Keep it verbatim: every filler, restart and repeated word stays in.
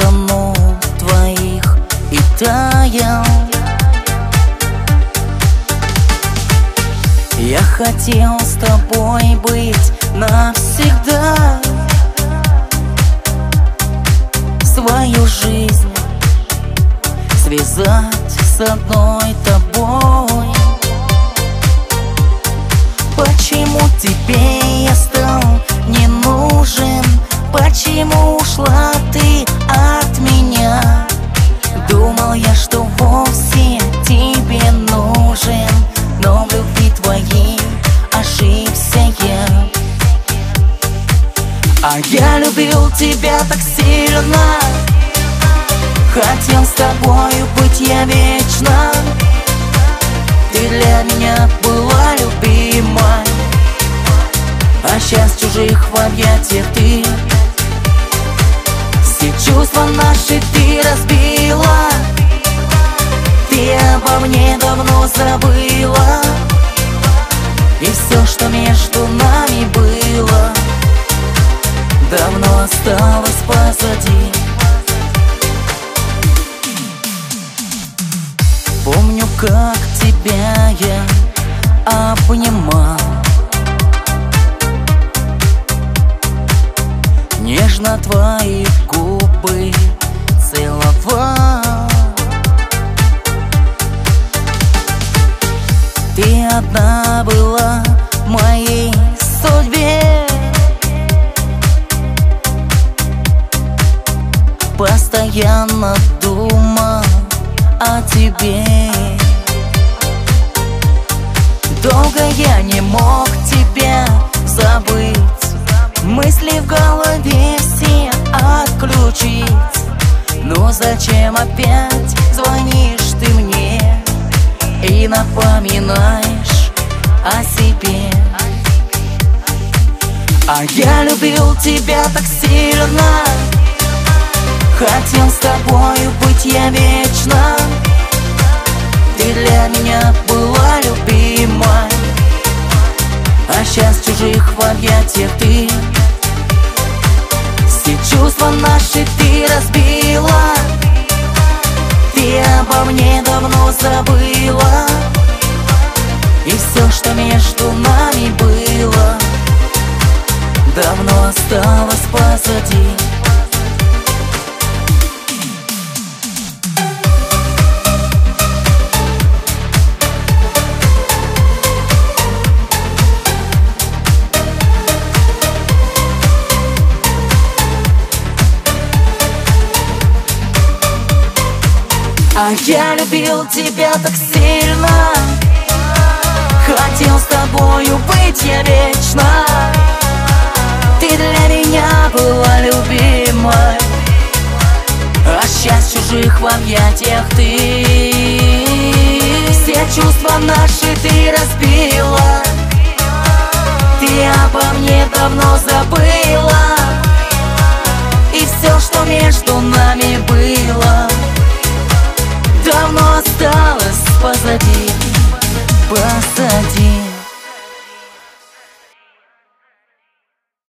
тонул в твоих и таял. Я хотел с тобой быть навсегда, свою жизнь связать с одной тобой. Почему тебе я стал не нужен? Почему ушла ты от меня? Думал я, что вовсе тебе нужен, но в любви твоей ошибся я. А я любил тебя так сильно, хотел с тобою быть я вечно. Ты для меня была любимой, а сейчас чужих в объятиях ты. Все чувства наши ты разбила, ты обо мне давно забыла, и все, что между нами было, давно осталось позади. Помню, как тебя я обнимал, нежно твои губы целовал. Ты одна была в моей судьбе, постоянно думал о тебе. Долго я не мог тебя забыть, мысли в голове все отключить. Но зачем опять звонишь ты мне и напоминаешь о себе? А я любил тебя так сильно, хотел с тобою быть я вечно. Ты для меня была любимой, а сейчас чужих в объятиях ты. Все чувства наши ты разбила, ты обо мне давно забыла, и все, что между нами было, давно осталось позади. А я любил тебя так сильно, хотел с тобою быть я вечно. Ты для меня была любимой, а сейчас чужих в объятиях ты. Все чувства наши ты разбила, ты обо мне давно забыла, и все, что между нами было, давно осталось позади, позади.